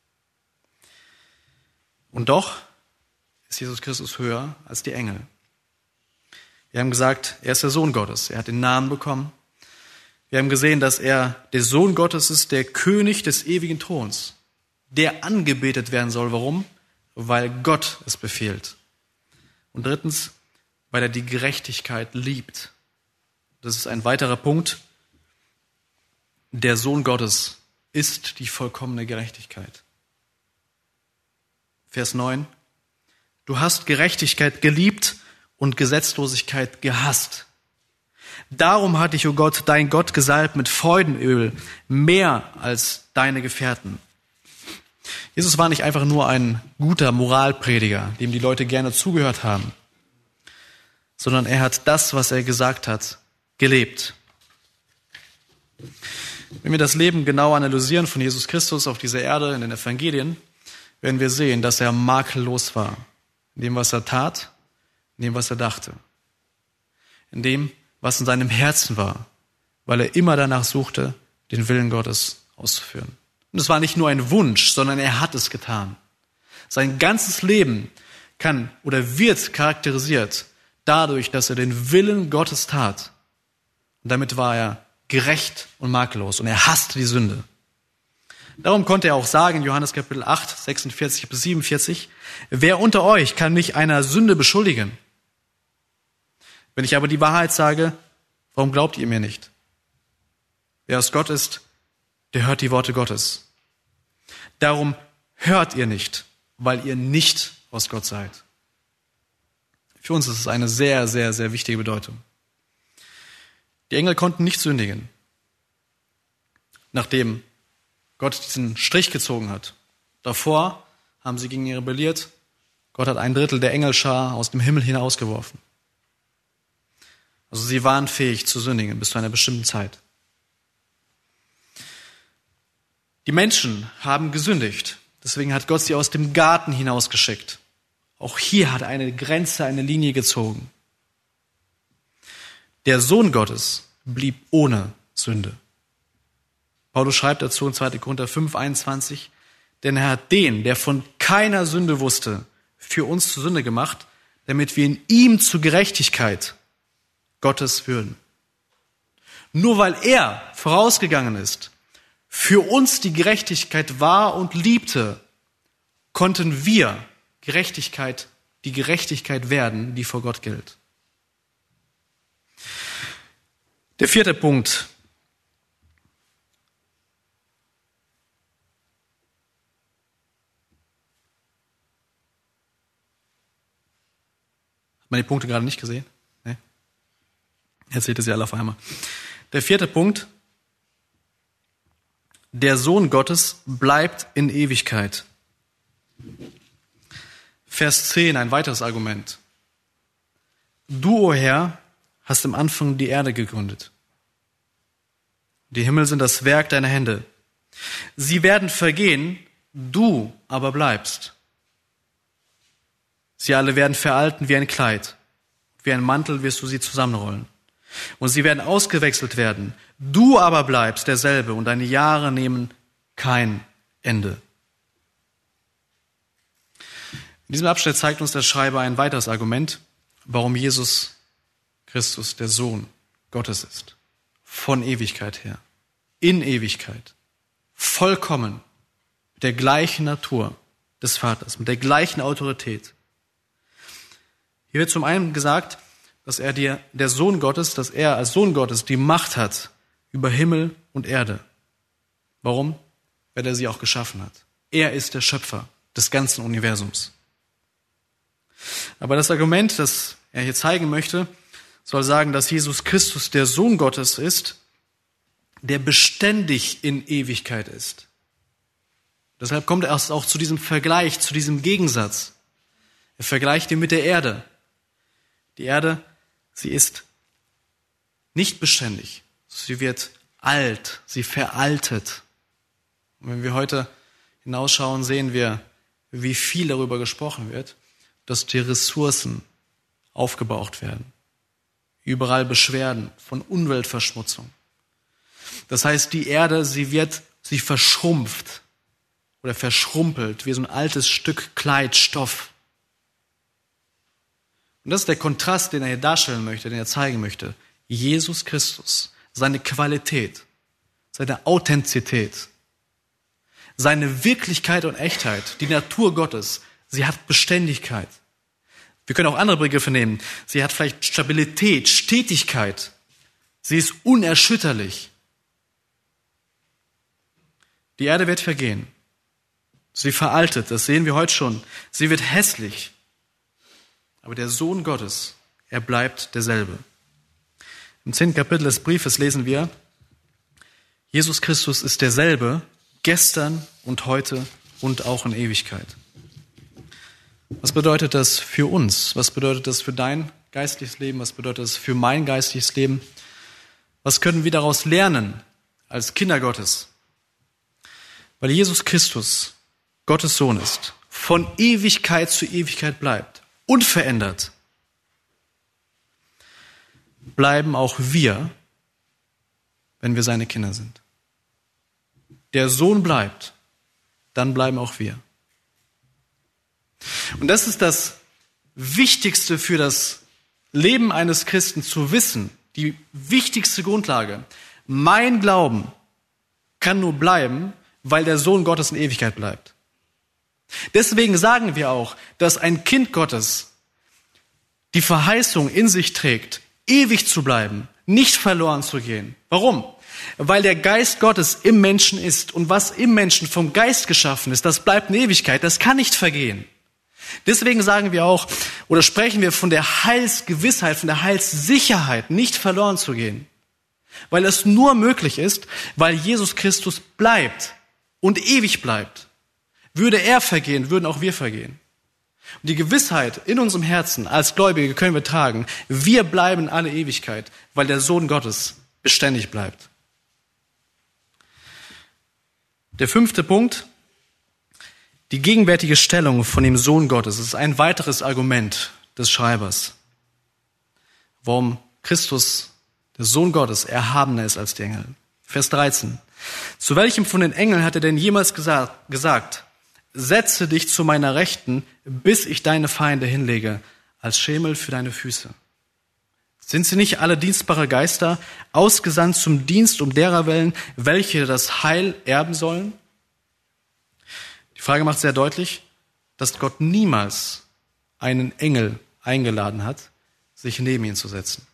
Und doch ist Jesus Christus höher als die Engel. Wir haben gesagt, er ist der Sohn Gottes, er hat den Namen bekommen. Wir haben gesehen, dass er der Sohn Gottes ist, der König des ewigen Throns, der angebetet werden soll. Warum? Weil Gott es befiehlt. Und drittens, weil er die Gerechtigkeit liebt. Das ist ein weiterer Punkt. Der Sohn Gottes ist die vollkommene Gerechtigkeit. Vers 9. Du hast Gerechtigkeit geliebt und Gesetzlosigkeit gehasst. Darum hat dich, o Gott, dein Gott gesalbt mit Freudenöl, mehr als deine Gefährten. Jesus war nicht einfach nur ein guter Moralprediger, dem die Leute gerne zugehört haben, sondern er hat das, was er gesagt hat, gelebt. Wenn wir das Leben genau analysieren von Jesus Christus auf dieser Erde in den Evangelien, werden wir sehen, dass er makellos war. In dem, was er tat, in dem, was er dachte. In dem, was in seinem Herzen war, weil er immer danach suchte, den Willen Gottes auszuführen. Und es war nicht nur ein Wunsch, sondern er hat es getan. Sein ganzes Leben kann oder wird charakterisiert dadurch, dass er den Willen Gottes tat. Und damit war er gerecht und makellos und er hasste die Sünde. Darum konnte er auch sagen in Johannes Kapitel 8, 46 bis 47, wer unter euch kann mich einer Sünde beschuldigen? Wenn ich aber die Wahrheit sage, warum glaubt ihr mir nicht? Wer aus Gott ist, der hört die Worte Gottes. Darum hört ihr nicht, weil ihr nicht aus Gott seid. Für uns ist es eine sehr, sehr, sehr wichtige Bedeutung. Die Engel konnten nicht sündigen, nachdem Gott diesen Strich gezogen hat. Davor haben sie gegen ihn rebelliert. Gott hat 1/3 der Engelschar aus dem Himmel hinausgeworfen. Also sie waren fähig zu sündigen bis zu einer bestimmten Zeit. Die Menschen haben gesündigt. Deswegen hat Gott sie aus dem Garten hinausgeschickt. Auch hier hat eine Grenze, eine Linie gezogen. Der Sohn Gottes blieb ohne Sünde. Paulus schreibt dazu in 2. Korinther 5,21, denn er hat den, der von keiner Sünde wusste, für uns zur Sünde gemacht, damit wir in ihm zur Gerechtigkeit Gottes würden. Nur weil er vorausgegangen ist, für uns die Gerechtigkeit war und liebte, konnten wir die Gerechtigkeit werden, die vor Gott gilt. Der 4. Punkt. Hat man die Punkte gerade nicht gesehen? Nee? Jetzt seht ihr sie alle auf einmal. Der 4. Punkt. Der Sohn Gottes bleibt in Ewigkeit. Vers 10, ein weiteres Argument. Du, o Herr, hast am Anfang die Erde gegründet. Die Himmel sind das Werk deiner Hände. Sie werden vergehen, du aber bleibst. Sie alle werden veralten wie ein Kleid. Wie ein Mantel wirst du sie zusammenrollen. Und sie werden ausgewechselt werden. Du aber bleibst derselbe und deine Jahre nehmen kein Ende. In diesem Abschnitt zeigt uns der Schreiber ein weiteres Argument, warum Jesus Christus der Sohn Gottes ist. Von Ewigkeit her. In Ewigkeit. Vollkommen. Mit der gleichen Natur des Vaters. Mit der gleichen Autorität. Hier wird zum einen gesagt, dass er der Sohn Gottes, dass er als Sohn Gottes die Macht hat über Himmel und Erde. Warum? Weil er sie auch geschaffen hat. Er ist der Schöpfer des ganzen Universums. Aber das Argument, das er hier zeigen möchte, soll sagen, dass Jesus Christus der Sohn Gottes ist, der beständig in Ewigkeit ist. Deshalb kommt er auch zu diesem Vergleich, zu diesem Gegensatz. Er vergleicht ihn mit der Erde. Die Erde, sie ist nicht beständig. Sie wird alt, sie veraltet. Und wenn wir heute hinausschauen, sehen wir, wie viel darüber gesprochen wird, dass die Ressourcen aufgebraucht werden. Überall Beschwerden von Umweltverschmutzung. Das heißt, die Erde, sie verschrumpft oder verschrumpelt wie so ein altes Stück Kleidstoff. Und das ist der Kontrast, den er hier darstellen möchte, den er zeigen möchte. Jesus Christus, seine Qualität, seine Authentizität, seine Wirklichkeit und Echtheit, die Natur Gottes, sie hat Beständigkeit. Wir können auch andere Begriffe nehmen. Sie hat vielleicht Stabilität, Stetigkeit. Sie ist unerschütterlich. Die Erde wird vergehen. Sie veraltet, das sehen wir heute schon. Sie wird hässlich. Aber der Sohn Gottes, er bleibt derselbe. Im 10. Kapitel des Briefes lesen wir, Jesus Christus ist derselbe, gestern und heute und auch in Ewigkeit. Was bedeutet das für uns? Was bedeutet das für dein geistliches Leben? Was bedeutet das für mein geistliches Leben? Was können wir daraus lernen als Kinder Gottes? Weil Jesus Christus Gottes Sohn ist, von Ewigkeit zu Ewigkeit bleibt, unverändert, bleiben auch wir, wenn wir seine Kinder sind. Der Sohn bleibt, dann bleiben auch wir. Und das ist das Wichtigste für das Leben eines Christen zu wissen, die wichtigste Grundlage. Mein Glauben kann nur bleiben, weil der Sohn Gottes in Ewigkeit bleibt. Deswegen sagen wir auch, dass ein Kind Gottes die Verheißung in sich trägt, ewig zu bleiben, nicht verloren zu gehen. Warum? Weil der Geist Gottes im Menschen ist und was im Menschen vom Geist geschaffen ist, das bleibt in Ewigkeit, das kann nicht vergehen. Deswegen sagen wir auch oder sprechen wir von der Heilsgewissheit, von der Heilssicherheit, nicht verloren zu gehen. Weil es nur möglich ist, weil Jesus Christus bleibt und ewig bleibt. Würde er vergehen, würden auch wir vergehen. Und die Gewissheit in unserem Herzen als Gläubige können wir tragen, wir bleiben alle Ewigkeit, weil der Sohn Gottes beständig bleibt. Der 5. Punkt, die gegenwärtige Stellung von dem Sohn Gottes, ist ein weiteres Argument des Schreibers, warum Christus, der Sohn Gottes, erhabener ist als die Engel. Vers 13. Zu welchem von den Engeln hat er denn jemals gesagt, setze dich zu meiner Rechten, bis ich deine Feinde hinlege, als Schemel für deine Füße? Sind sie nicht alle dienstbare Geister, ausgesandt zum Dienst um derer willen, welche das Heil erben sollen? Die Frage macht sehr deutlich, dass Gott niemals einen Engel eingeladen hat, sich neben ihn zu setzen.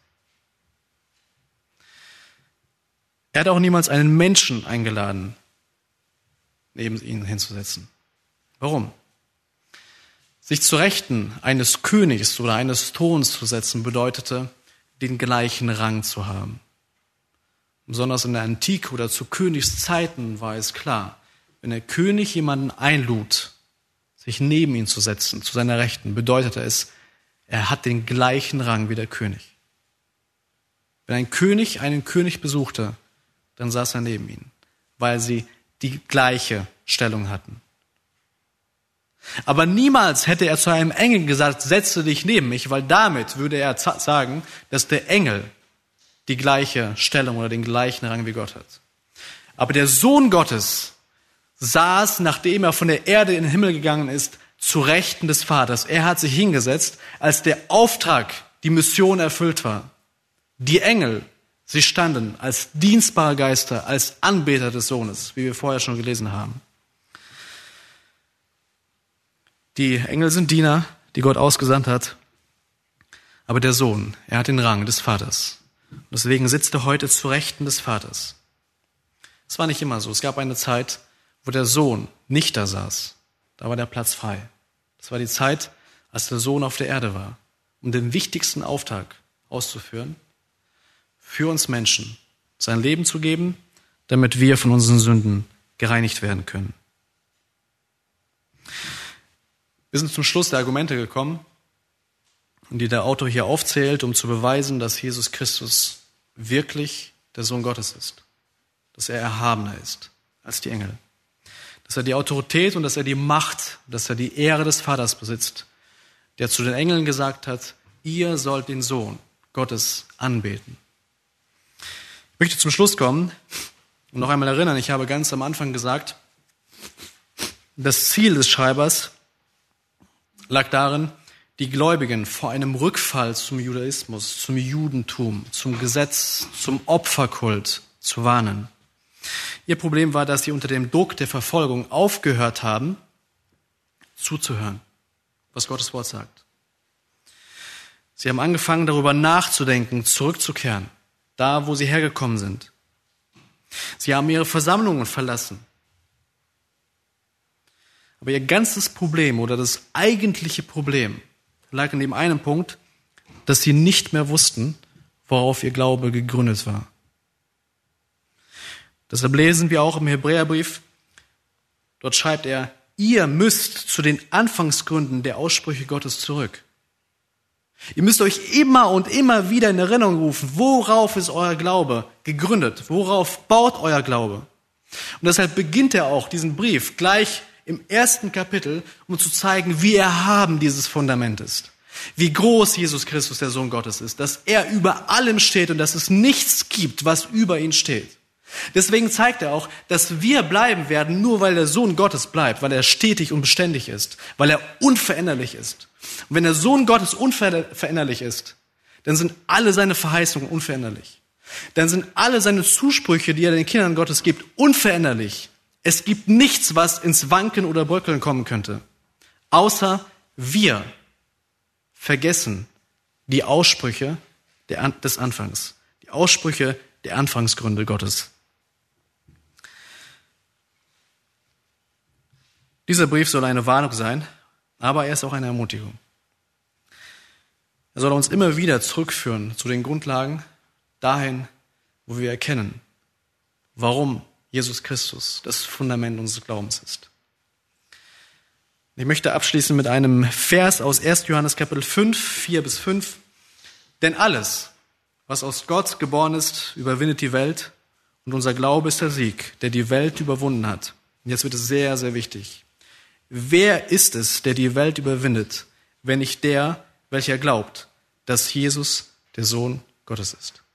Er hat auch niemals einen Menschen eingeladen, neben ihn hinzusetzen. Warum? Sich zur Rechten eines Königs oder eines Throns zu setzen, bedeutete, den gleichen Rang zu haben. Besonders in der Antike oder zu Königszeiten war es klar, wenn der König jemanden einlud, sich neben ihn zu setzen, zu seiner Rechten, bedeutete es, er hat den gleichen Rang wie der König. Wenn ein König einen König besuchte, dann saß er neben ihm, weil sie die gleiche Stellung hatten. Aber niemals hätte er zu einem Engel gesagt, setze dich neben mich, weil damit würde er sagen, dass der Engel die gleiche Stellung oder den gleichen Rang wie Gott hat. Aber der Sohn Gottes saß, nachdem er von der Erde in den Himmel gegangen ist, zu Rechten des Vaters. Er hat sich hingesetzt, als der Auftrag, die Mission erfüllt war. Die Engel, sie standen als dienstbare Geister, als Anbeter des Sohnes, wie wir vorher schon gelesen haben. Die Engel sind Diener, die Gott ausgesandt hat. Aber der Sohn, er hat den Rang des Vaters. Und deswegen sitzt er heute zu Rechten des Vaters. Es war nicht immer so. Es gab eine Zeit, wo der Sohn nicht da saß. Da war der Platz frei. Das war die Zeit, als der Sohn auf der Erde war, um den wichtigsten Auftrag auszuführen, für uns Menschen, sein Leben zu geben, damit wir von unseren Sünden gereinigt werden können. Wir sind zum Schluss der Argumente gekommen, die der Autor hier aufzählt, um zu beweisen, dass Jesus Christus wirklich der Sohn Gottes ist, dass er erhabener ist als die Engel, dass er die Autorität und dass er die Macht, dass er die Ehre des Vaters besitzt, der zu den Engeln gesagt hat, ihr sollt den Sohn Gottes anbeten. Ich möchte zum Schluss kommen und noch einmal erinnern, ich habe ganz am Anfang gesagt, das Ziel des Schreibers lag darin, die Gläubigen vor einem Rückfall zum Judaismus, zum Judentum, zum Gesetz, zum Opferkult zu warnen. Ihr Problem war, dass sie unter dem Druck der Verfolgung aufgehört haben, zuzuhören, was Gottes Wort sagt. Sie haben angefangen, darüber nachzudenken, zurückzukehren, da, wo sie hergekommen sind. Sie haben ihre Versammlungen verlassen. Aber ihr ganzes Problem oder das eigentliche Problem lag in dem einen Punkt, dass sie nicht mehr wussten, worauf ihr Glaube gegründet war. Deshalb lesen wir auch im Hebräerbrief, dort schreibt er, ihr müsst zu den Anfangsgründen der Aussprüche Gottes zurück. Ihr müsst euch immer und immer wieder in Erinnerung rufen, worauf ist euer Glaube gegründet? Worauf baut euer Glaube? Und deshalb beginnt er auch diesen Brief gleich im 1. Kapitel, um zu zeigen, wie erhaben dieses Fundament ist. Wie groß Jesus Christus, der Sohn Gottes, ist. Dass er über allem steht und dass es nichts gibt, was über ihn steht. Deswegen zeigt er auch, dass wir bleiben werden, nur weil der Sohn Gottes bleibt, weil er stetig und beständig ist, weil er unveränderlich ist. Und wenn der Sohn Gottes unveränderlich ist, dann sind alle seine Verheißungen unveränderlich. Dann sind alle seine Zusprüche, die er den Kindern Gottes gibt, unveränderlich. Es gibt nichts, was ins Wanken oder Bröckeln kommen könnte, außer wir vergessen die Aussprüche des Anfangs, die Die Aussprüche der Anfangsgründe Gottes. Dieser Brief soll eine Warnung sein, aber er ist auch eine Ermutigung. Er soll uns immer wieder zurückführen zu den Grundlagen, dahin, wo wir erkennen, warum Jesus Christus das Fundament unseres Glaubens ist. Ich möchte abschließen mit einem Vers aus 1. Johannes Kapitel 5, 4-5. Denn alles, was aus Gott geboren ist, überwindet die Welt, und unser Glaube ist der Sieg, der die Welt überwunden hat. Und jetzt wird es sehr, sehr wichtig. Wer ist es, der die Welt überwindet, wenn nicht der, welcher glaubt, dass Jesus der Sohn Gottes ist?